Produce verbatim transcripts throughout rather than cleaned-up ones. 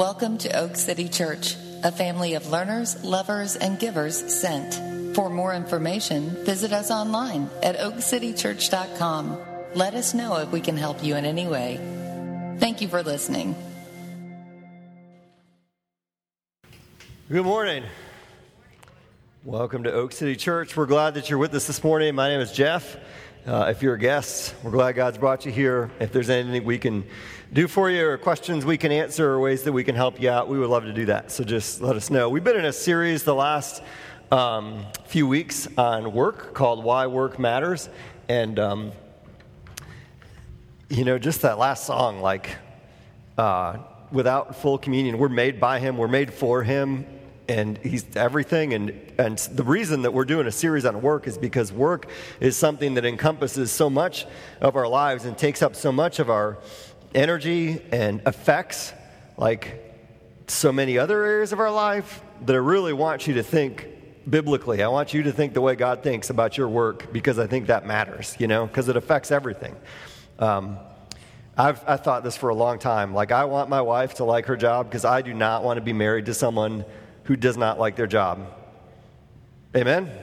Welcome to Oak City Church, a family of learners, lovers, and givers sent. For more information, visit us online at oak city church dot com. Let us know if we can help you in any way. Thank you for listening. Good morning. Welcome to Oak City Church. We're glad that you're with us this morning. My name is Jeff. Uh, if you're a guest, we're glad God's brought you here. If there's anything we can do for you or questions we can answer or ways that we can help you out, we would love to do that. So just let us know. We've been in a series the last um, few weeks on work called Why Work Matters. And, um, you know, just that last song, like, uh, without full communion, we're made by Him, we're made for Him. And He's everything, and, and the reason that we're doing a series on work is because work is something that encompasses so much of our lives and takes up so much of our energy and affects, like, so many other areas of our life that I really want you to think biblically. I want you to think the way God thinks about your work, because I think that matters, you know, because it affects everything. Um, I've I thought this for a long time. Like, I want my wife to like her job because I do not want to be married to someone who does not like their job. Amen?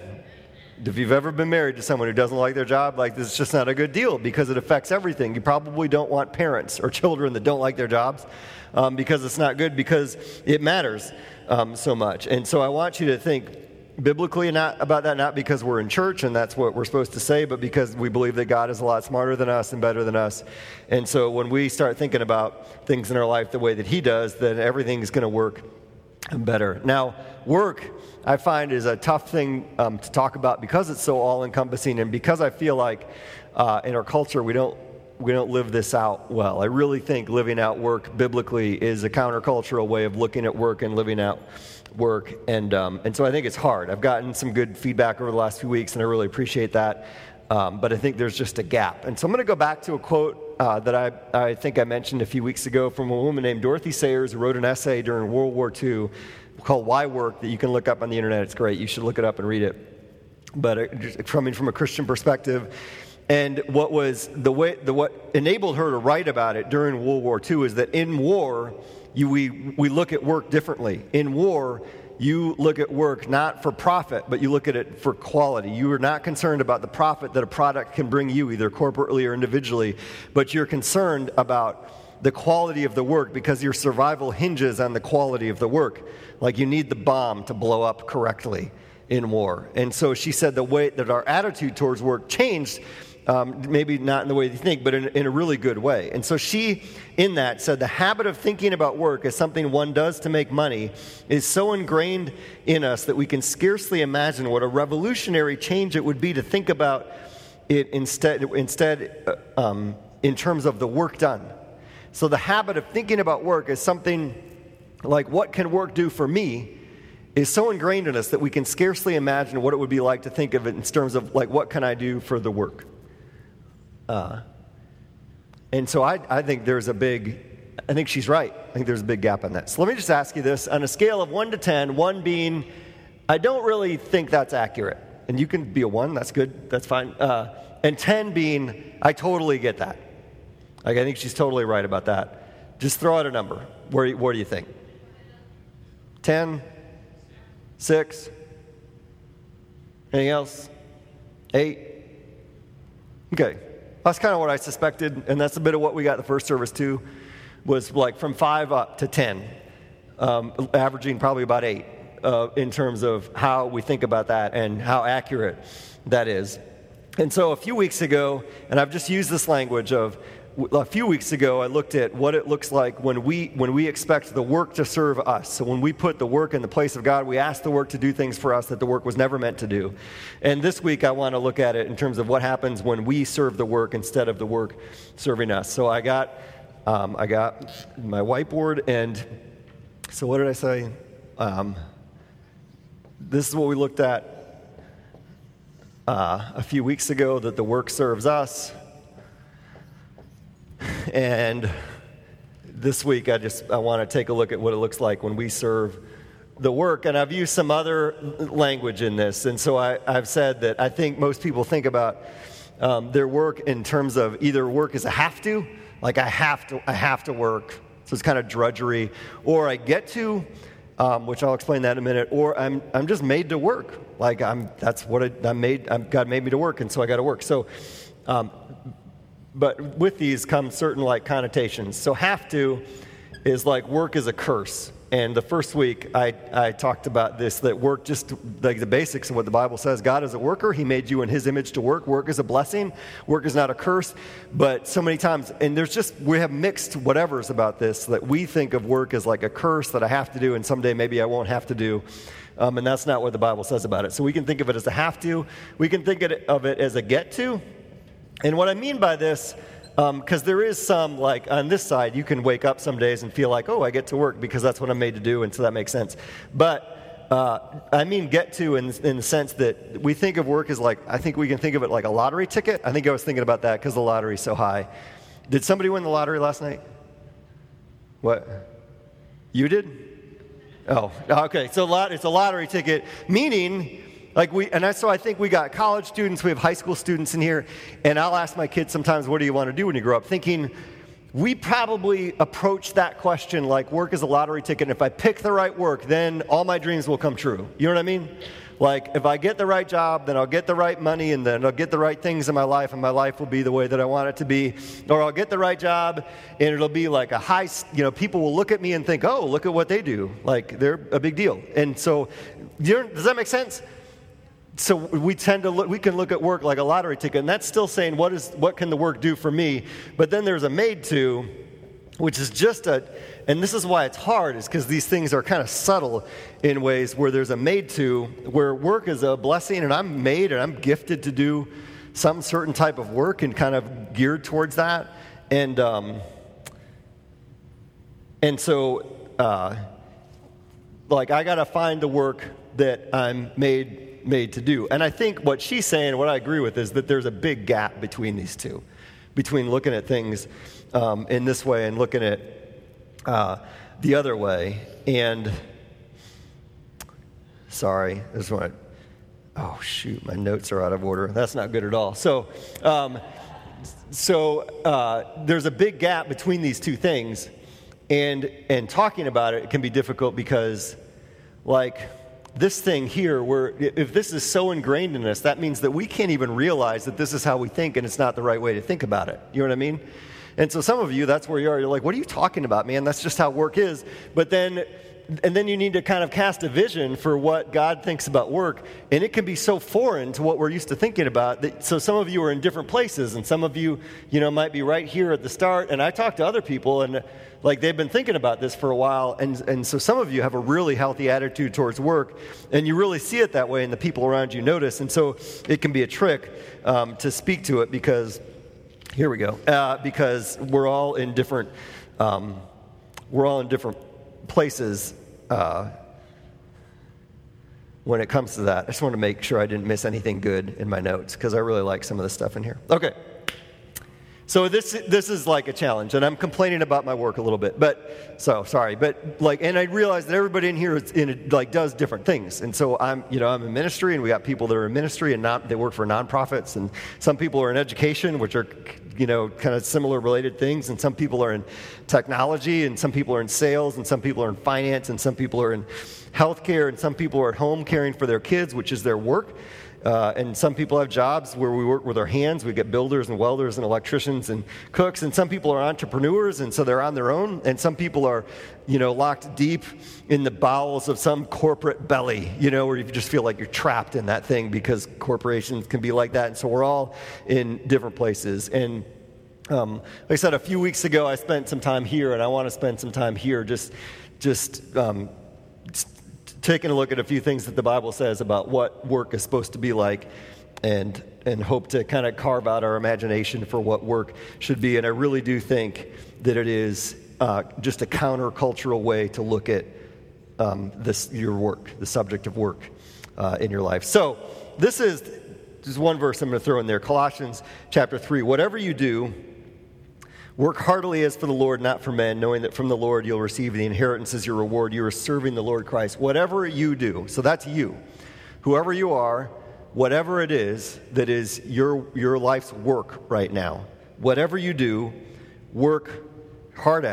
If you've ever been married to someone who doesn't like their job, like, this is just not a good deal because it affects everything. You probably don't want parents or children that don't like their jobs um, because it's not good, because it matters um, so much. And so I want you to think biblically not about that, not because we're in church and that's what we're supposed to say, but because we believe that God is a lot smarter than us and better than us. And so when we start thinking about things in our life the way that He does, then everything's going to work better. Now, work, I find, is a tough thing um, to talk about because it's so all-encompassing, and because I feel like uh, in our culture we don't we don't live this out well. I really think living out work biblically is a countercultural way of looking at work and living out work, and um, and so I think it's hard. I've gotten some good feedback over the last few weeks, and I really appreciate that. Um, but I think there's just a gap. And so I'm going to go back to a quote uh, that I, I think I mentioned a few weeks ago from a woman named Dorothy Sayers, who wrote an essay during World War Two called Why Work, that you can look up on the internet. It's great. You should look it up and read it. But uh, just coming from a Christian perspective, and what was the way, the what enabled her to write about it during World War Two is that in war, you, we we look at work differently. In war, you look at work not for profit, but you look at it for quality. You are not concerned about the profit that a product can bring you, either corporately or individually, but you're concerned about the quality of the work, because your survival hinges on the quality of the work. Like, you need the bomb to blow up correctly in war. And so she said the way that our attitude towards work changed, Um, maybe not in the way you think, but in, in a really good way. And so she, in that, said the habit of thinking about work as something one does to make money is so ingrained in us that we can scarcely imagine what a revolutionary change it would be to think about it instead, instead uh, um, in terms of the work done. So the habit of thinking about work as something like, what can work do for me, is so ingrained in us that we can scarcely imagine what it would be like to think of it in terms of, like, what can I do for the work? Uh, and so I, I think there's a big, I think she's right. I think there's a big gap in that. So let me just ask you this. On a scale of one to ten, one being, I don't really think that's accurate. And you can be a one, that's good, that's fine. Uh, and ten being, I totally get that. Like, I think she's totally right about that. Just throw out a number. Where, where do you think? ten? six? Anything else? eight? Okay. That's kind of what I suspected, and that's a bit of what we got the first service too, was like from five up to ten, um, averaging probably about eight uh, in terms of how we think about that and how accurate that is. And so a few weeks ago, and I've just used this language of, a few weeks ago, I looked at what it looks like when we when we expect the work to serve us. So when we put the work in the place of God, we ask the work to do things for us that the work was never meant to do. And this week, I want to look at it in terms of what happens when we serve the work instead of the work serving us. So I got um, I got my whiteboard, and so what did I say? Um, this is what we looked at uh, a few weeks ago, that the work serves us. And this week, I just I want to take a look at what it looks like when we serve the work. And I've used some other language in this. And so I, I've said that I think most people think about um, their work in terms of either work as a have to, like I have to, I have to work. So it's kind of drudgery. Or I get to, um, which I'll explain that in a minute, or I'm I'm just made to work. Like I'm that's what it, I'm made, I'm, God made me to work, and so I got to work. So, um, but with these come certain like connotations. So have to is like work is a curse. And the first week, I, I talked about this, that work, just like the basics of what the Bible says. God is a worker. He made you in his image to work. Work is a blessing. Work is not a curse. But so many times, and there's just, we have mixed whatevers about this, that we think of work as like a curse that I have to do, and someday maybe I won't have to do. Um, and that's not what the Bible says about it. So we can think of it as a have to. We can think of it as a get to. And what I mean by this, because um, there is some, like, on this side, you can wake up some days and feel like, oh, I get to work because that's what I'm made to do, and so that makes sense. But uh, I mean get to in, in the sense that we think of work as like, I think we can think of it like a lottery ticket. I think I was thinking about that because the lottery's so high. Did somebody win the lottery last night? What? You did? Oh, okay. So lot, it's a lottery ticket, meaning... Like we, and I, so I think we got college students, we have high school students in here, and I'll ask my kids sometimes, what do you want to do when you grow up? Thinking, we probably approach that question like work is a lottery ticket, and if I pick the right work, then all my dreams will come true. You know what I mean? Like, if I get the right job, then I'll get the right money, and then I'll get the right things in my life, and my life will be the way that I want it to be. Or I'll get the right job, and it'll be like a high, you know, people will look at me and think, oh, look at what they do. Like, they're a big deal. And so, you know, does that make sense? So we tend to look, we can look at work like a lottery ticket, and that's still saying, what is, what can the work do for me? But then there's a made to, which is just a, and this is why it's hard, is because these things are kind of subtle in ways where there's a made to, where work is a blessing, and I'm made and I'm gifted to do some certain type of work and kind of geared towards that. And, um, and so, uh, like, I got to find the work that I'm made made to do. And I think what she's saying, what I agree with, is that there's a big gap between these two, between looking at things um, in this way and looking at uh, the other way. And sorry, I just want to, oh shoot, my notes are out of order. That's not good at all. So, um, so uh, there's a big gap between these two things, and and talking about it, it can be difficult because, like, this thing here, where if this is so ingrained in us, that means that we can't even realize that this is how we think, and it's not the right way to think about it. You know what I mean? And so some of you, that's where you are. You're like, what are you talking about, man? That's just how work is. But then, and then you need to kind of cast a vision for what God thinks about work, and it can be so foreign to what we're used to thinking about. That, so some of you are in different places, and some of you, you know, might be right here at the start. And I talk to other people, and like they've been thinking about this for a while, and and so some of you have a really healthy attitude towards work, and you really see it that way, and the people around you notice. And so it can be a trick um, to speak to it because, here we go, uh, because we're all in different, um, we're all in different places uh, when it comes to that. I just want to make sure I didn't miss anything good in my notes because I really like some of the stuff in here. Okay. So this this is like a challenge, and I'm complaining about my work a little bit, but so sorry, but like, and I realize that everybody in here is in a, like does different things, and so I'm you know I'm in ministry, and we got people that are in ministry and not they work for nonprofits, and some people are in education, which are you know kind of similar related things, and some people are in technology, and some people are in sales, and some people are in finance, and some people are in healthcare, and some people are at home caring for their kids, which is their work. Uh, and some people have jobs where we work with our hands. We get builders and welders and electricians and cooks. And some people are entrepreneurs, and so they're on their own. And some people are, you know, locked deep in the bowels of some corporate belly, you know, where you just feel like you're trapped in that thing because corporations can be like that. And so we're all in different places. And um, like I said, a few weeks ago, I spent some time here, and I want to spend some time here just, just, um, taking a look at a few things that the Bible says about what work is supposed to be like, and and hope to kind of carve out our imagination for what work should be. And I really do think that it is uh, just a countercultural way to look at um, this your work, the subject of work uh, in your life. So this is just one verse I'm going to throw in there, Colossians chapter three. Whatever you do, work heartily as for the Lord, not for men, knowing that from the Lord you'll receive the inheritance as your reward. You are serving the Lord Christ. Whatever you do, so that's you. Whoever you are, whatever it is that is your your life's work right now, whatever you do, work hard at it.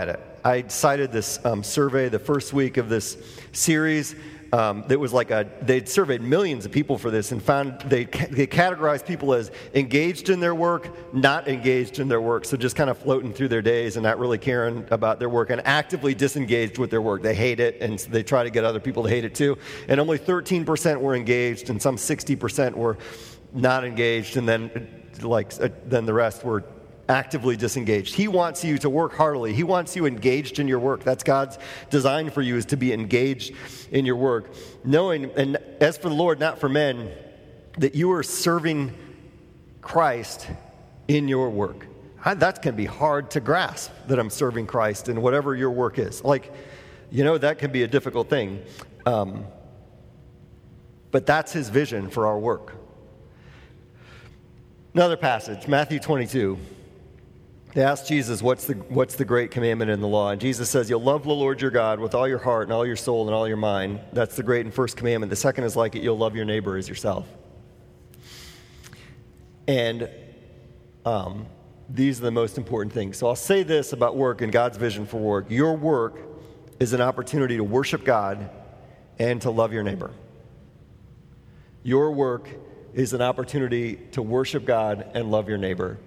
I cited this um, survey the first week of this series. Um, that was like a, they'd surveyed millions of people for this and found they, they categorized people as engaged in their work, not engaged in their work. So just kind of floating through their days and not really caring about their work, and actively disengaged with their work. They hate it, and they try to get other people to hate it too. And only thirteen percent were engaged, and some sixty percent were not engaged, and then like uh, then the rest were actively disengaged. He wants you to work heartily. He wants you engaged in your work. That's God's design for you, is to be engaged in your work. Knowing, and as for the Lord, not for men, that you are serving Christ in your work. That can be hard to grasp, that I'm serving Christ in whatever your work is. Like, you know, that can be a difficult thing. Um, but that's his vision for our work. Another passage, Matthew twenty-two. They asked Jesus, what's the, what's the great commandment in the law? And Jesus says, you'll love the Lord your God with all your heart and all your soul and all your mind. That's the great and first commandment. The second is like it, you'll love your neighbor as yourself. And um, these are the most important things. So I'll say this about work and God's vision for work. Your work is an opportunity to worship God and to love your neighbor. Your work is an opportunity to worship God and love your neighbor.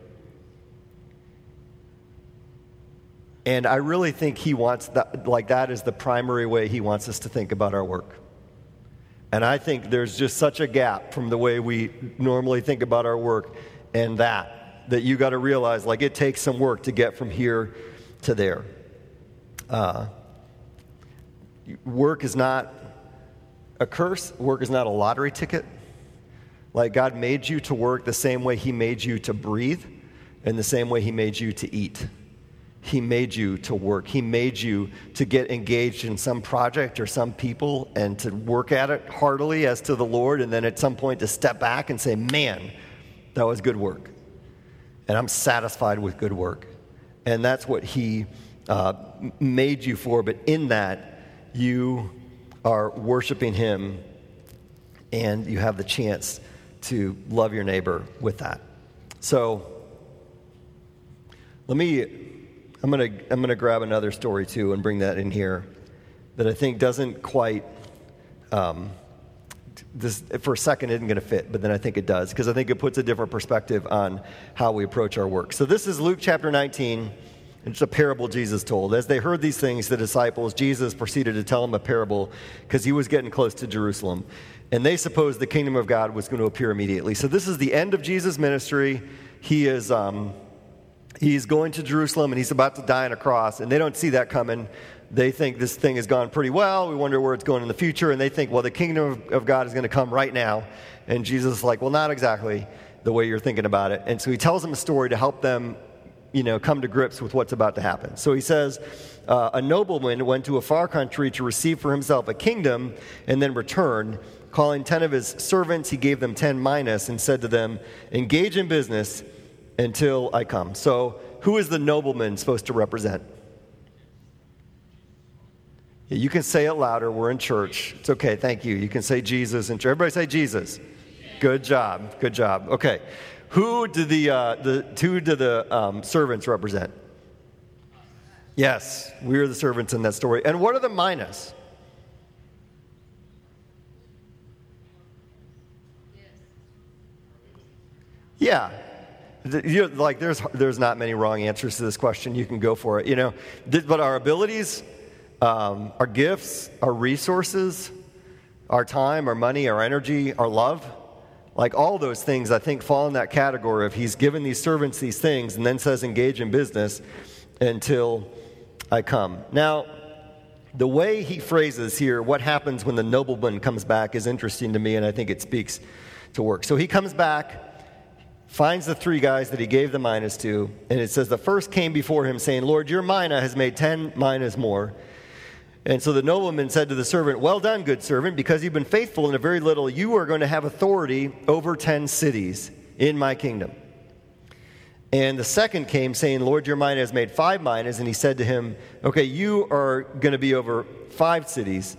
And I really think he wants that, like that is the primary way he wants us to think about our work. And I think there's just such a gap from the way we normally think about our work and that, that you got to realize, like, it takes some work to get from here to there. Uh, work is not a curse. Work is not a lottery ticket. Like, God made you to work the same way he made you to breathe and the same way he made you to eat. He made you to work. He made you to get engaged in some project or some people and to work at it heartily as to the Lord, and then at some point to step back and say, man, that was good work. And I'm satisfied with good work. And that's what he uh, made you for. But in that, you are worshiping him, and you have the chance to love your neighbor with that. So let me... I'm gonna I'm gonna grab another story too and bring that in here that I think doesn't quite um, this for a second isn't gonna fit, but then I think it does, because I think it puts a different perspective on how we approach our work. So this is Luke chapter nineteen. It's a parable Jesus told. As they heard these things, the disciples, Jesus proceeded to tell them a parable because he was getting close to Jerusalem, and they supposed the kingdom of God was going to appear immediately. So this is the end of Jesus' ministry. He is. Um, He's going to Jerusalem, and he's about to die on a cross, and they don't see that coming. They think this thing has gone pretty well. We wonder where it's going in the future, and they think, well, the kingdom of, of God is going to come right now. And Jesus is like, well, not exactly the way you're thinking about it. And so he tells them a story to help them, you know, come to grips with what's about to happen. So he says, uh, a nobleman went to a far country to receive for himself a kingdom and then return. Calling ten of his servants, he gave them ten minas and said to them, engage in business until I come. So who is the nobleman supposed to represent? Yeah, you can say it louder. We're in church. It's okay. Thank you. You can say Jesus. And everybody say Jesus. Good job. Good job. Okay. Who do the uh, the two do the um, servants represent? Yes, we are the servants in that story. And what are the minas? Yeah. You know, like there's there's not many wrong answers to this question. You can go for it, you know. But our abilities, um, our gifts, our resources, our time, our money, our energy, our love, like all those things, I think fall in that category of he's given these servants these things and then says engage in business until I come. Now, the way he phrases here what happens when the nobleman comes back is interesting to me, and I think it speaks to work. So he comes back, finds the three guys that he gave the minas to, and it says the first came before him saying, Lord, your mina has made ten minas more. And so the nobleman said to the servant, well done, good servant, because you've been faithful in a very little, you are going to have authority over ten cities in my kingdom. And the second came saying, Lord, your mina has made five minas. And he said to him, okay, you are going to be over five cities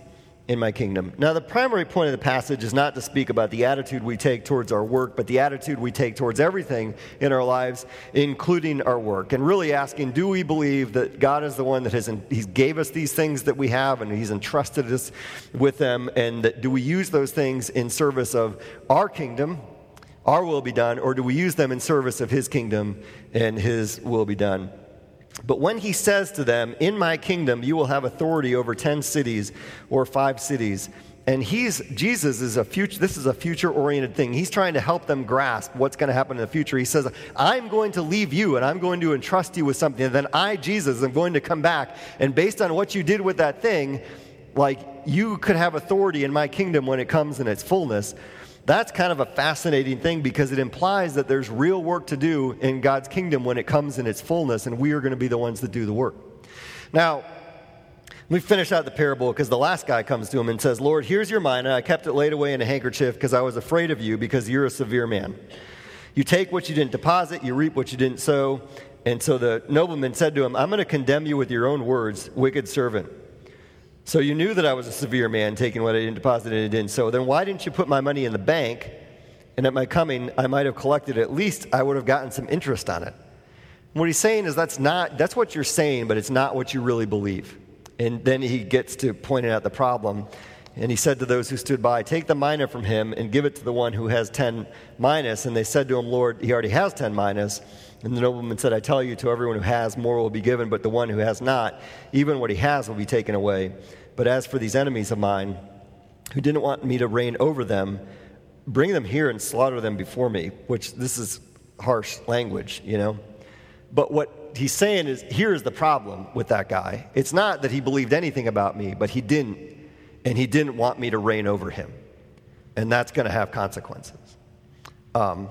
in my kingdom. Now, the primary point of the passage is not to speak about the attitude we take towards our work, but the attitude we take towards everything in our lives, including our work. And really asking, do we believe that God is the one that has He gave us these things that we have and He's entrusted us with them, and that do we use those things in service of our kingdom, our will be done, or do we use them in service of His kingdom and His will be done? But when He says to them, in my kingdom you will have authority over ten cities or five cities, and he's Jesus is a future this is a future oriented thing. He's trying to help them grasp what's going to happen in the future. He says, I'm going to leave you and I'm going to entrust you with something, and then I, Jesus, am going to come back, and based on what you did with that thing, like, you could have authority in my kingdom when it comes in its fullness. That's kind of a fascinating thing, because it implies that there's real work to do in God's kingdom when it comes in its fullness, and we are going to be the ones that do the work. Now, let me finish out the parable, because the last guy comes to him and says, Lord, here's your mina. I kept it laid away in a handkerchief because I was afraid of you, because you're a severe man. You take what you didn't deposit, you reap what you didn't sow. And so the nobleman said to him, I'm going to condemn you with your own words, wicked servant. So you knew that I was a severe man, taking what I didn't deposit and it didn't sow. Then why didn't you put my money in the bank, and at my coming I might have collected, at least I would have gotten some interest on it? And what he's saying is that's not that's what you're saying, but it's not what you really believe. And then he gets to pointing out the problem. And he said to those who stood by, take the mina from him and give it to the one who has ten minas. And they said to him, Lord, he already has ten minas. And the nobleman said, I tell you, to everyone who has, more will be given, but the one who has not, even what he has will be taken away. But as for these enemies of mine, who didn't want me to reign over them, bring them here and slaughter them before me, which this is harsh language, you know. But what he's saying is, here's the problem with that guy. It's not that he believed anything about me, but he didn't. And he didn't want me to reign over him. And that's going to have consequences. Um,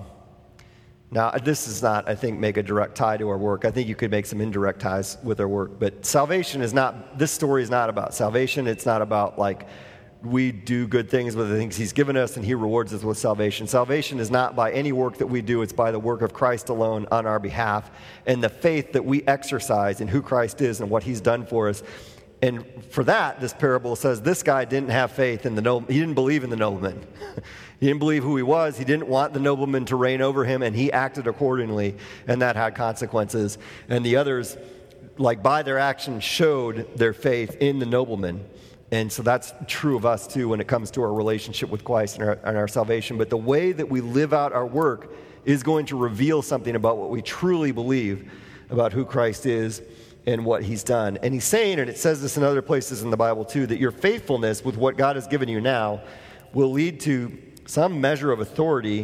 now, this does not, I think, make a direct tie to our work. I think you could make some indirect ties with our work. But salvation is not, this story is not about salvation. It's not about, like, we do good things with the things He's given us and He rewards us with salvation. Salvation is not by any work that we do. It's by the work of Christ alone on our behalf, and the faith that we exercise in who Christ is and what He's done for us. And for that, this parable says this guy didn't have faith in the nobleman. He didn't believe in the nobleman. He didn't believe who he was. He didn't want the nobleman to reign over him, and he acted accordingly, and that had consequences. And the others, like, by their actions, showed their faith in the nobleman. And so that's true of us, too, when it comes to our relationship with Christ and our, and our salvation. But the way that we live out our work is going to reveal something about what we truly believe about who Christ is and what He's done. And He's saying, and it says this in other places in the Bible too, that your faithfulness with what God has given you now will lead to some measure of authority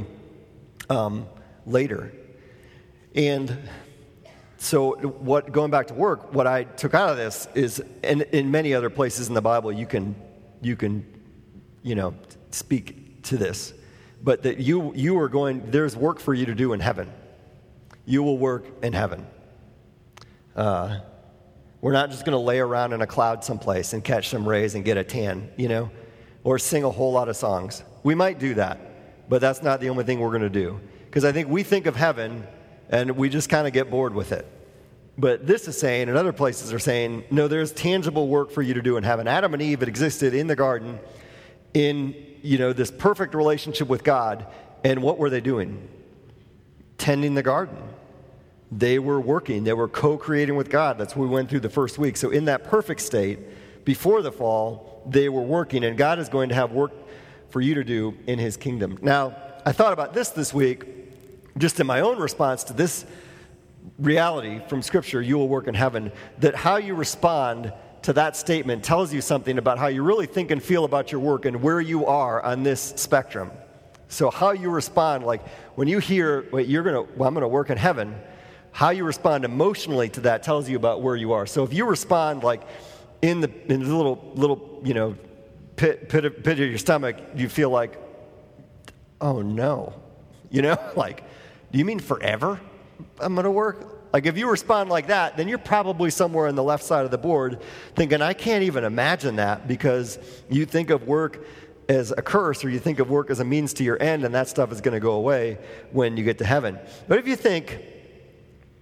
um, later. And so what, going back to work, what I took out of this is, and in many other places in the Bible you can, you can, you know, speak to this, but that you, you are going, there's work for you to do in heaven. You will work in heaven. Uh, we're not just going to lay around in a cloud someplace and catch some rays and get a tan, you know, or sing a whole lot of songs. We might do that, but that's not the only thing we're going to do. Because I think we think of heaven and we just kind of get bored with it. But this is saying, and other places are saying, no, there's tangible work for you to do in heaven. Adam and Eve had existed in the garden in, you know, this perfect relationship with God. And what were they doing? Tending the garden. They were working. They were co-creating with God. That's what we went through the first week. So in that perfect state, before the fall, they were working. And God is going to have work for you to do in His kingdom. Now, I thought about this this week, just in my own response to this reality from Scripture, you will work in heaven, that how you respond to that statement tells you something about how you really think and feel about your work and where you are on this spectrum. So how you respond, like when you hear, wait, you're going to, well, I'm going to work in heaven, how you respond emotionally to that tells you about where you are. So if you respond like in the in the little little you know pit pit of, pit of your stomach, you feel like, oh no, you know, like, do you mean forever I'm going to work? Like if you respond like that, then you're probably somewhere on the left side of the board thinking, I can't even imagine that, because you think of work as a curse, or you think of work as a means to your end, and that stuff is going to go away when you get to heaven. But if you think,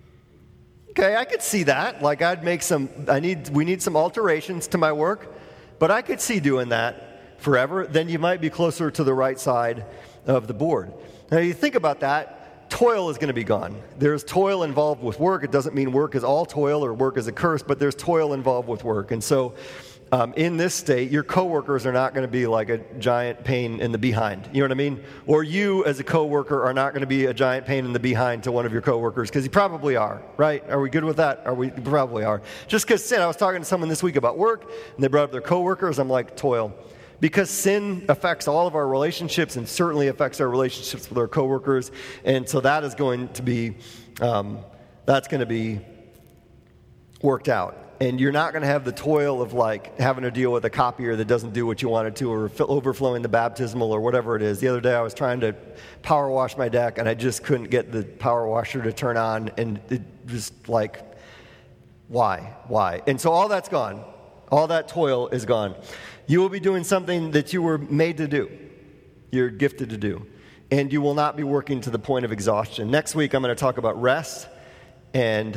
okay, I could see that. Like I'd make some, I need, we need some alterations to my work. But I could see doing that forever. Then you might be closer to the right side of the board. Now, you think about that, toil is going to be gone. There's toil involved with work. It doesn't mean work is all toil or work is a curse, but there's toil involved with work. And so um, in this state, your coworkers are not going to be like a giant pain in the behind. You know what I mean? Or you as a coworker are not going to be a giant pain in the behind to one of your coworkers, because you probably are, right? Are we good with that? Are we you probably are. Just because sin, I was talking to someone this week about work, and they brought up their coworkers. I'm like, toil. Because sin affects all of our relationships and certainly affects our relationships with our coworkers. And so that is going to be, um, that's going to be worked out. And you're not going to have the toil of like having to deal with a copier that doesn't do what you want it to, or overflowing the baptismal or whatever it is. The other day I was trying to power wash my deck and I just couldn't get the power washer to turn on, and it just like, why, why? And so all that's gone. All that toil is gone. You will be doing something that you were made to do. You're gifted to do. And you will not be working to the point of exhaustion. Next week, I'm going to talk about rest and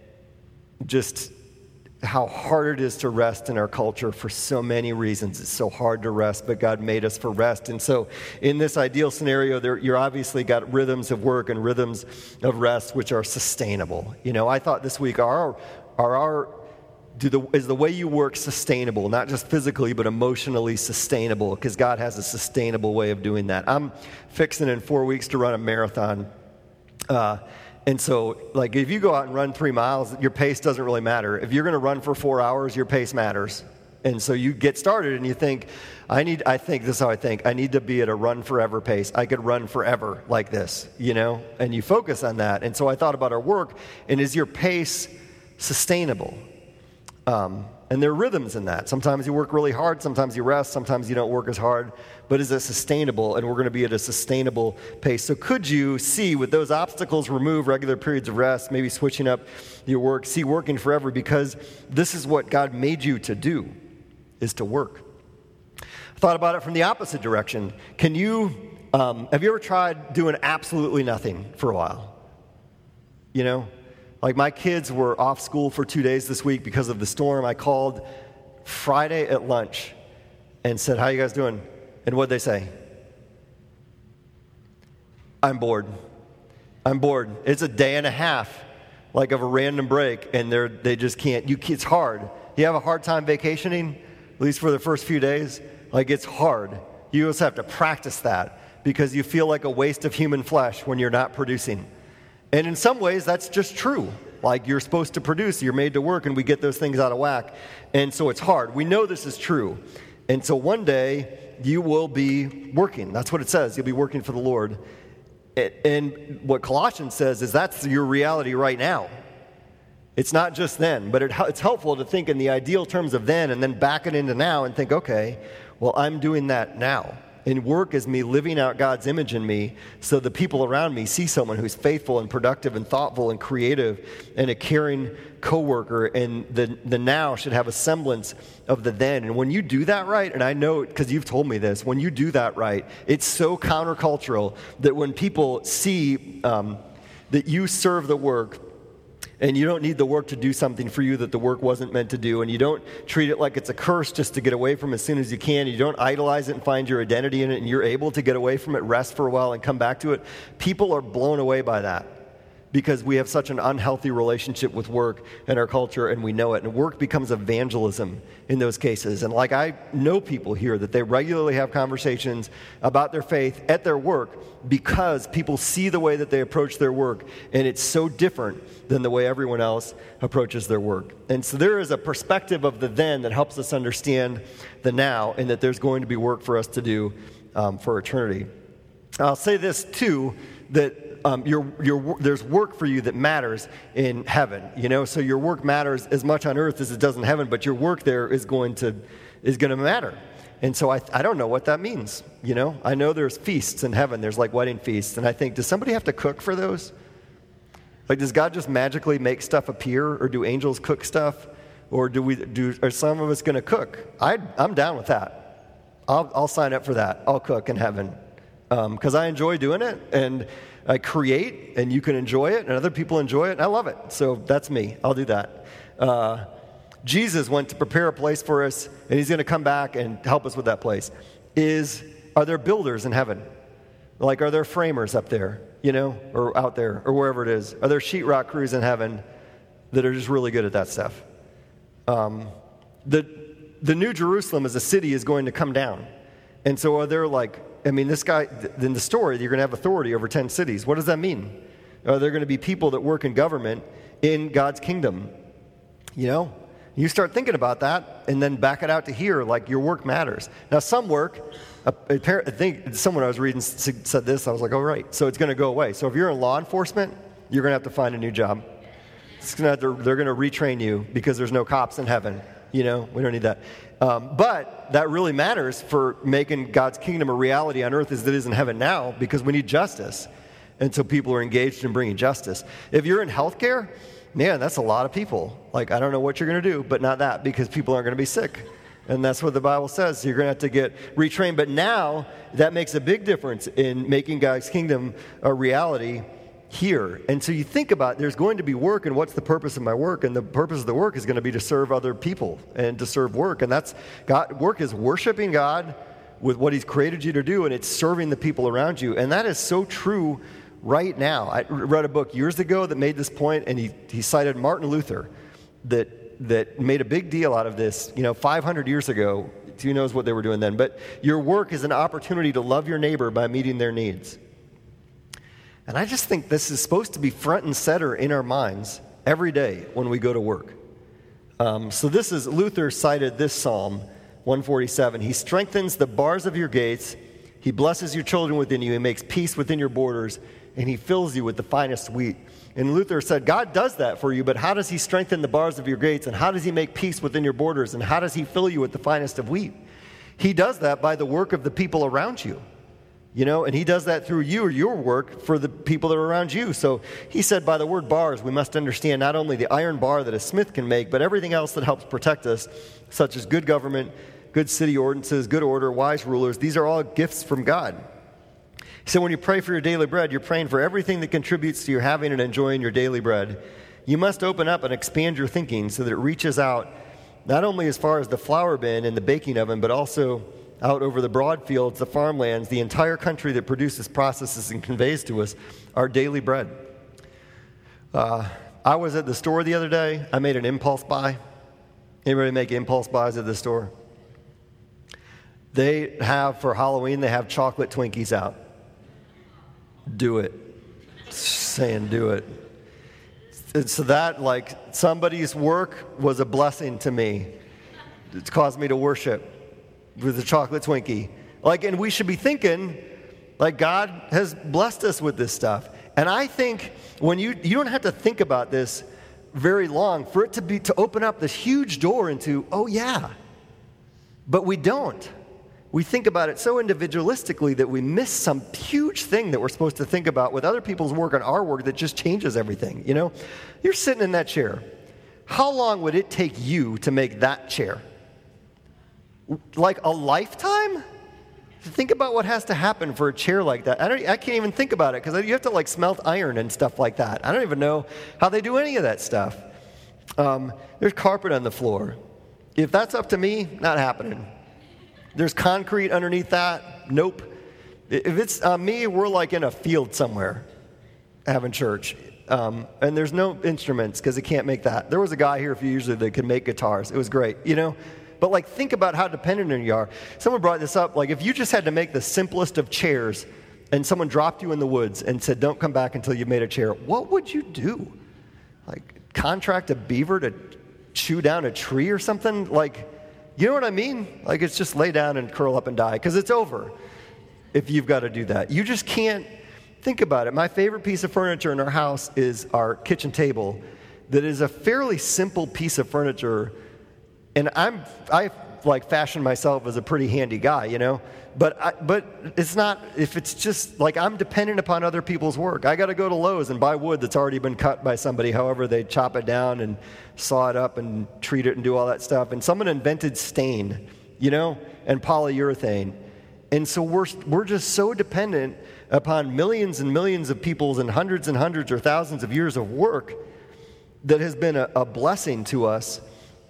just how hard it is to rest in our culture for so many reasons. It's so hard to rest, but God made us for rest. And so in this ideal scenario, there, you're obviously got rhythms of work and rhythms of rest which are sustainable. You know, I thought this week, are, are our... Do the, is the way you work sustainable, not just physically, but emotionally sustainable? Because God has a sustainable way of doing that. I'm fixing in four weeks to run a marathon. Uh, and so, like, if you go out and run three miles, your pace doesn't really matter. If you're going to run for four hours, your pace matters. And so you get started and you think, I need, I think, this is how I think, I need to be at a run forever pace. I could run forever like this, you know? And you focus on that. And so I thought about our work, and is your pace sustainable? Um, and there are rhythms in that. Sometimes you work really hard, sometimes you rest, sometimes you don't work as hard, but is it sustainable? And we're going to be at a sustainable pace. So could you see, with those obstacles removed, regular periods of rest, maybe switching up your work, see working forever, because this is what God made you to do, is to work. I thought about it from the opposite direction. Can you, um, have you ever tried doing absolutely nothing for a while? You know? Like, my kids were off school for two days this week because of the storm. I called Friday at lunch and said, how you guys doing? And what'd they say? I'm bored. I'm bored. It's a day and a half, like, of a random break, and they're, they just can't. You, it's hard. You have a hard time vacationing, at least for the first few days? Like, it's hard. You also have to practice that because you feel like a waste of human flesh when you're not producing. And in some ways, that's just true. Like, you're supposed to produce, you're made to work, and we get those things out of whack. And so it's hard. We know this is true. And so one day, you will be working. That's what it says. You'll be working for the Lord. And what Colossians says is that's your reality right now. It's not just then, but it, it's helpful to think in the ideal terms of then and then back it into now and think, okay, well, I'm doing that now. And work is me living out God's image in me so the people around me see someone who's faithful and productive and thoughtful and creative and a caring coworker, and the, the now should have a semblance of the then. And when you do that right, and I know because you've told me this, when you do that right, it's so countercultural that when people see um, that you serve the work, and you don't need the work to do something for you that the work wasn't meant to do, and you don't treat it like it's a curse just to get away from as soon as you can, you don't idolize it and find your identity in it, and you're able to get away from it, rest for a while, and come back to it, people are blown away by that because we have such an unhealthy relationship with work in our culture, and we know it. And work becomes evangelism in those cases. And like, I know people here that they regularly have conversations about their faith at their work because people see the way that they approach their work, and it's so different than the way everyone else approaches their work. And so there is a perspective of the then that helps us understand the now, and that there's going to be work for us to do um, for eternity. I'll say this too, that Um, your, your, there's work for you that matters in heaven, you know. So your work matters as much on earth as it does in heaven, but your work there is going to is going to matter. And so I I don't know what that means, you know. I know there's feasts in heaven. There's like wedding feasts, and I think, does somebody have to cook for those? Like, does God just magically make stuff appear, or do angels cook stuff, or do we do? Are some of us going to cook? I I'm down with that. I'll I'll sign up for that. I'll cook in heaven because um, I enjoy doing it, and I create, and you can enjoy it, and other people enjoy it, and I love it. So that's me. I'll do that. Uh, Jesus went to prepare a place for us, and he's going to come back and help us with that place. Is, are there builders in heaven? Like, are there framers up there, you know, or out there, or wherever it is? Are there sheetrock crews in heaven that are just really good at that stuff? Um, the, the New Jerusalem as a city is going to come down. And so are there like, I mean, this guy, in the story, you're going to have authority over ten cities. What does that mean? Are there going to be people that work in government in God's kingdom? You know? You start thinking about that and then back it out to here, like your work matters. Now, some work, I think someone I was reading said this, I was like, oh, right, so it's going to go away. So if you're in law enforcement, you're going to have to find a new job. It's gonna have to, they're going to retrain you because there's no cops in heaven. You know, we don't need that. Um, but that really matters for making God's kingdom a reality on earth as it is in heaven now, because we need justice. And so people are engaged in bringing justice. If you're in healthcare, man, that's a lot of people. Like, I don't know what you're going to do, but not that, because people aren't going to be sick. And that's what the Bible says. You're going to have to get retrained. But now, that makes a big difference in making God's kingdom a reality here. And so you think about, there's going to be work, and what's the purpose of my work? And the purpose of the work is going to be to serve other people and to serve work. And that's, God, work is worshiping God with what he's created you to do, and it's serving the people around you. And that is so true right now. I read a book years ago that made this point, and he, he cited Martin Luther that that made a big deal out of this, you know, five hundred years ago. Who knows what they were doing then? But your work is an opportunity to love your neighbor by meeting their needs. And I just think this is supposed to be front and center in our minds every day when we go to work. Um, so this is, Luther cited this Psalm one forty-seven. He strengthens the bars of your gates. He blesses your children within you. He makes peace within your borders. And he fills you with the finest wheat. And Luther said, God does that for you, but how does he strengthen the bars of your gates? And how does he make peace within your borders? And how does he fill you with the finest of wheat? He does that by the work of the people around you. You know, and he does that through you or your work for the people that are around you. So he said by the word bars, we must understand not only the iron bar that a smith can make, but everything else that helps protect us, such as good government, good city ordinances, good order, wise rulers. These are all gifts from God. So when you pray for your daily bread, you're praying for everything that contributes to your having and enjoying your daily bread. You must open up and expand your thinking so that it reaches out not only as far as the flour bin and the baking oven, but also out over the broad fields, the farmlands, the entire country that produces, processes, and conveys to us our daily bread. Uh, I was at the store the other day. I made an impulse buy. Anybody make impulse buys at the store? They have, for Halloween, they have chocolate Twinkies out. Do it. Saying do it. And so that, like, somebody's work was a blessing to me. It's caused me to worship with the chocolate Twinkie. Like, and we should be thinking, like, God has blessed us with this stuff. And I think when you, you don't have to think about this very long for it to be, to open up this huge door into, oh yeah. But we don't. We think about it so individualistically that we miss some huge thing that we're supposed to think about with other people's work and our work that just changes everything, you know? You're sitting in that chair. How long would it take you to make that chair? Like a lifetime? Think about what has to happen for a chair like that. I don't. I can't even think about it because you have to like smelt iron and stuff like that. I don't even know how they do any of that stuff. Um, there's carpet on the floor. If that's up to me, not happening. There's concrete underneath that. Nope. If it's uh, me, we're like in a field somewhere having church. Um, and there's no instruments because they can't make that. There was a guy here a few years ago that could make guitars. It was great, you know. But like think about how dependent you are. Someone brought this up. Like if you just had to make the simplest of chairs and someone dropped you in the woods and said, don't come back until you've made a chair, what would you do? Like contract a beaver to chew down a tree or something? Like, you know what I mean? Like it's just lay down and curl up and die because it's over if you've got to do that. You just can't think about it. My favorite piece of furniture in our house is our kitchen table that is a fairly simple piece of furniture. And I'm, I like fashion myself as a pretty handy guy, you know, but I, but it's not, if it's just like I'm dependent upon other people's work. I got to go to Lowe's and buy wood that's already been cut by somebody, however they chop it down and saw it up and treat it and do all that stuff. And someone invented stain, you know, and polyurethane. And so we're, we're just so dependent upon millions and millions of people's and hundreds and hundreds or thousands of years of work that has been a, a blessing to us.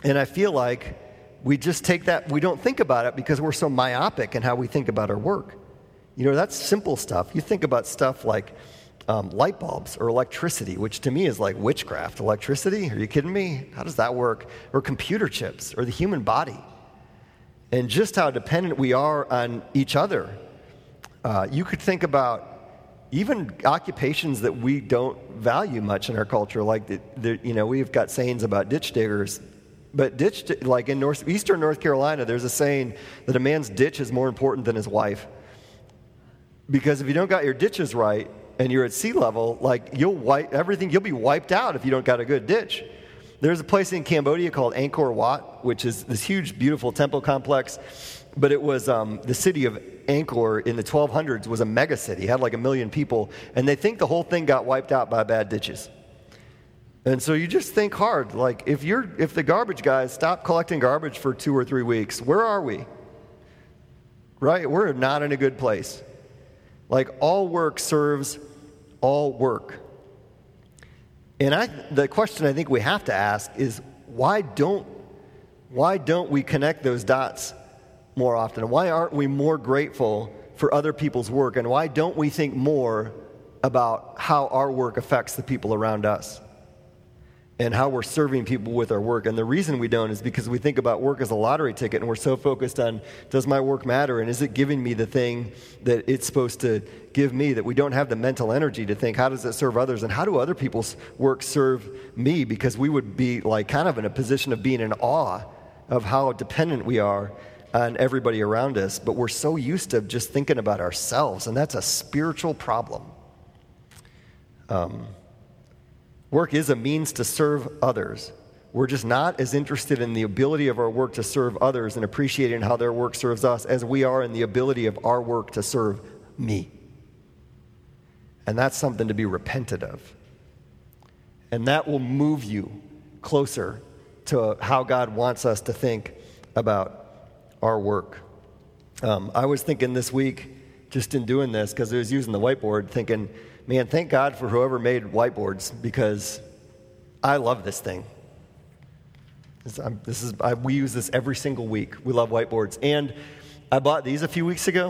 And I feel like we just take that, we don't think about it because we're so myopic in how we think about our work. You know, that's simple stuff. You think about stuff like um, light bulbs or electricity, which to me is like witchcraft. Electricity? Are you kidding me? How does that work? Or computer chips or the human body. And just how dependent we are on each other. Uh, you could think about even occupations that we don't value much in our culture, like, the, the, you know, we've got sayings about ditch diggers. But ditch, like in North, eastern North Carolina, there's a saying that a man's ditch is more important than his wife. Because if you don't got your ditches right and you're at sea level, like you'll wipe everything, you'll be wiped out if you don't got a good ditch. There's a place in Cambodia called Angkor Wat, which is this huge, beautiful temple complex. But it was um, the city of Angkor in the twelve hundreds was a mega city, it had like a million people, and they think the whole thing got wiped out by bad ditches. And so you just think hard, like if you're if the garbage guys stop collecting garbage for two or three weeks, where are we? Right? We're not in a good place. Like all work serves all work. And I, the question I think we have to ask is why don't why don't we connect those dots more often? Why aren't we more grateful for other people's work? And why don't we think more about how our work affects the people around us and how we're serving people with our work? And the reason we don't is because we think about work as a lottery ticket, and we're so focused on, does my work matter, and is it giving me the thing that it's supposed to give me, that we don't have the mental energy to think, how does it serve others, and how do other people's work serve me? Because we would be like kind of in a position of being in awe of how dependent we are on everybody around us, but we're so used to just thinking about ourselves, and that's a spiritual problem. Um, work is a means to serve others. We're just not as interested in the ability of our work to serve others and appreciating how their work serves us as we are in the ability of our work to serve me. And that's something to be repentant of. And that will move you closer to how God wants us to think about our work. Um, I was thinking this week, just in doing this, because I was using the whiteboard, thinking, man, thank God for whoever made whiteboards, because I love this thing. This, I'm, this is I, we use this every single week. We love whiteboards. And I bought these a few weeks ago.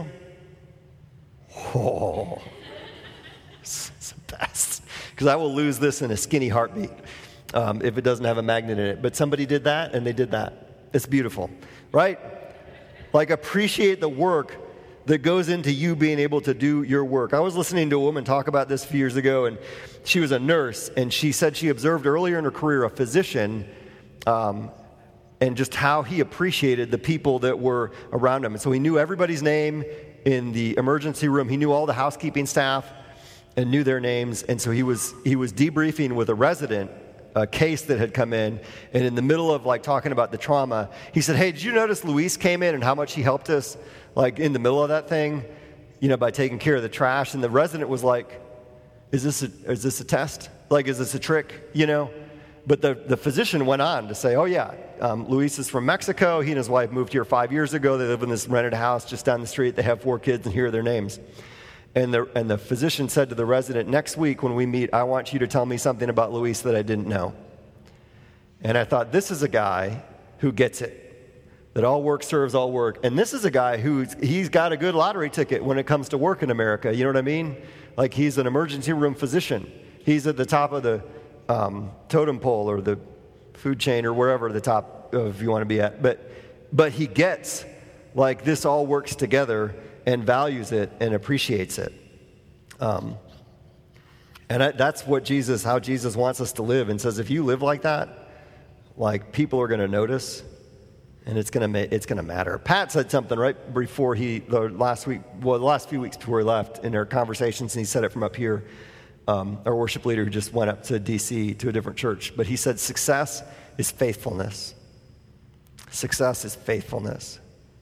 Oh, it's, it's the best. Because I will lose this in a skinny heartbeat um, if it doesn't have a magnet in it. But somebody did that, and they did that. It's beautiful, right? Like, appreciate the work that goes into you being able to do your work. I was listening to a woman talk about this a few years ago, and she was a nurse, and she said she observed earlier in her career a physician um, and just how he appreciated the people that were around him. And so he knew everybody's name in the emergency room. He knew all the housekeeping staff and knew their names. And so he was he was debriefing with a resident, a case that had come in, and in the middle of like talking about the trauma, he said, hey, did you notice Luis came in and how much he helped us, like in the middle of that thing, you know, by taking care of the trash? And the resident was like, is this a, is this a test? Like, is this a trick, you know? But the, the physician went on to say, oh yeah, um, Luis is from Mexico. He and his wife moved here five years ago. They live in this rented house just down the street. They have four kids, and here are their names. And the, and the physician said to the resident, next week when we meet, I want you to tell me something about Luis that I didn't know. And I thought, this is a guy who gets it, that all work serves all work. And this is a guy who's he's got a good lottery ticket when it comes to work in America. You know what I mean? Like, he's an emergency room physician. He's at the top of the um, totem pole or the food chain or wherever the top of you want to be at. But but he gets, like, this all works together and values it and appreciates it. Um, and I, that's what Jesus, how Jesus wants us to live, and says if you live like that, like, people are going to notice, and it's going to ma- it's going to matter. Pat said something right before he, the last week, well, the last few weeks before he left in our conversations, and he said it from up here. Um, our worship leader who just went up to D C to a different church, but he said success is faithfulness. Success is faithfulness.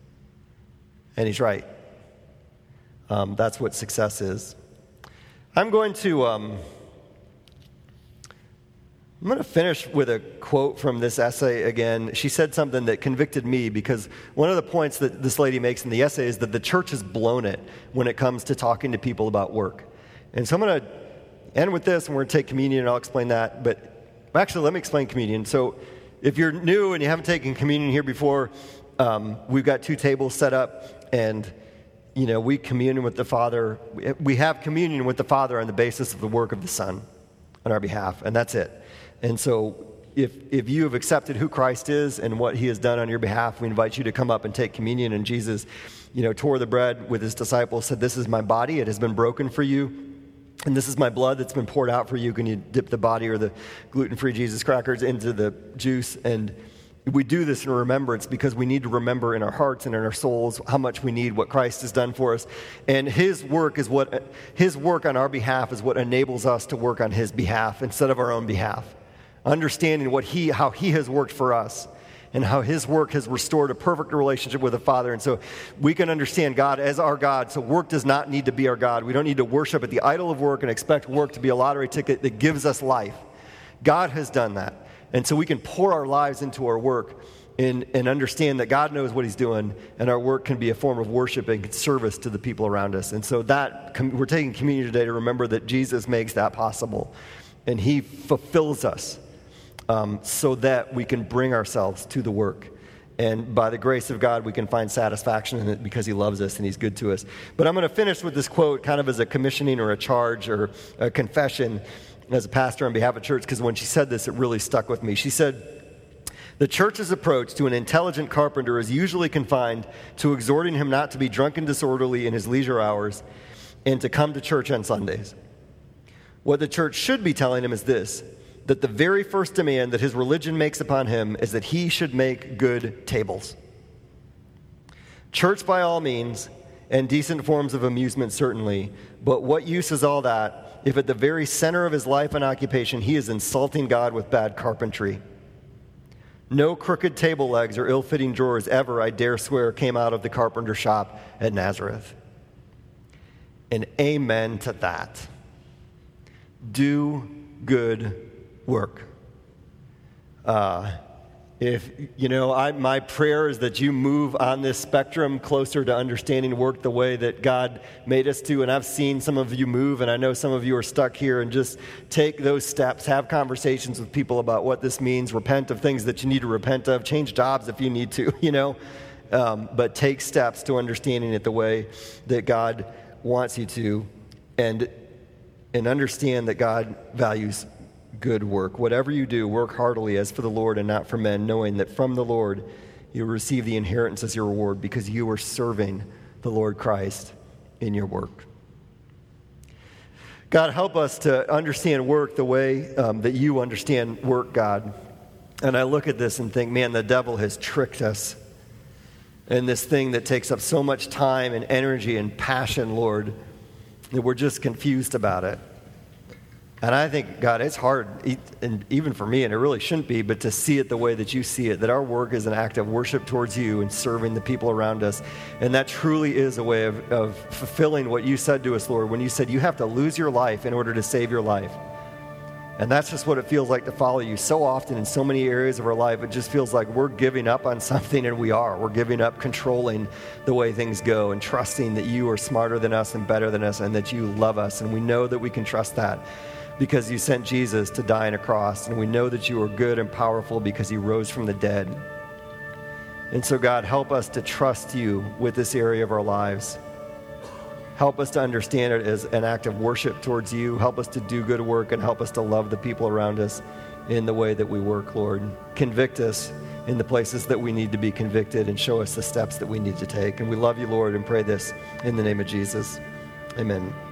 And he's right. Um, that's what success is. I'm going to um, I'm going to finish with a quote from this essay again. She said something that convicted me, because one of the points that this lady makes in the essay is that the church has blown it when it comes to talking to people about work. And so I'm going to end with this, and we're going to take communion, and I'll explain that. But actually, let me explain communion. So if you're new and you haven't taken communion here before, um, we've got two tables set up, and you know, we commune with the Father. We have communion with the Father on the basis of the work of the Son on our behalf, and that's it. And so if if you have accepted who Christ is and what he has done on your behalf, we invite you to come up and take communion. And Jesus, you know, tore the bread with his disciples, said, "This is my body. It has been broken for you. And this is my blood that's been poured out for you." Can you dip the body or the gluten-free Jesus crackers into the juice? And we do this in remembrance because we need to remember in our hearts and in our souls how much we need what Christ has done for us. And his work is what his work on our behalf is what enables us to work on his behalf instead of our own behalf. Understanding what he how he has worked for us and how his work has restored a perfect relationship with the Father. And so we can understand God as our God. So work does not need to be our God. We don't need to worship at the idol of work and expect work to be a lottery ticket that gives us life. God has done that. And so we can pour our lives into our work and, and understand that God knows what he's doing, and our work can be a form of worship and service to the people around us. And so that we're taking communion today to remember that Jesus makes that possible, and he fulfills us um, so that we can bring ourselves to the work. And by the grace of God, we can find satisfaction in it because he loves us and he's good to us. But I'm going to finish with this quote kind of as a commissioning or a charge or a confession as a pastor on behalf of church, because when she said this, it really stuck with me. She said, "The church's approach to an intelligent carpenter is usually confined to exhorting him not to be drunk and disorderly in his leisure hours and to come to church on Sundays. What the church should be telling him is this, that the very first demand that his religion makes upon him is that he should make good tables. Church by all means, and decent forms of amusement certainly, but what use is all that if at the very center of his life and occupation he is insulting God with bad carpentry? No crooked table legs or ill-fitting drawers ever, I dare swear, came out of the carpenter shop at Nazareth." And amen to that. Do good work. Uh, if, you know, I, my prayer is that you move on this spectrum closer to understanding work the way that God made us to. And I've seen some of you move, and I know some of you are stuck here, and just take those steps, have conversations with people about what this means, repent of things that you need to repent of, change jobs if you need to, you know, um, but take steps to understanding it the way that God wants you to, and and understand that God values good work. Whatever you do, work heartily as for the Lord and not for men, knowing that from the Lord you will receive the inheritance as your reward, because you are serving the Lord Christ in your work. God, help us to understand work the way um, that you understand work, God. And I look at this and think, man, the devil has tricked us in this thing that takes up so much time and energy and passion, Lord, that we're just confused about it. And I think, God, it's hard, and even for me, and it really shouldn't be, but to see it the way that you see it, that our work is an act of worship towards you and serving the people around us. And that truly is a way of, of fulfilling what you said to us, Lord, when you said you have to lose your life in order to save your life. And that's just what it feels like to follow you. So often in so many areas of our life, it just feels like we're giving up on something, and we are. We're giving up controlling the way things go and trusting that you are smarter than us and better than us and that you love us. And we know that we can trust that because you sent Jesus to die on a cross. And we know that you are good and powerful because he rose from the dead. And so, God, help us to trust you with this area of our lives. Help us to understand it as an act of worship towards you. Help us to do good work, and help us to love the people around us in the way that we work, Lord. Convict us in the places that we need to be convicted, and show us the steps that we need to take. And we love you, Lord, and pray this in the name of Jesus. Amen.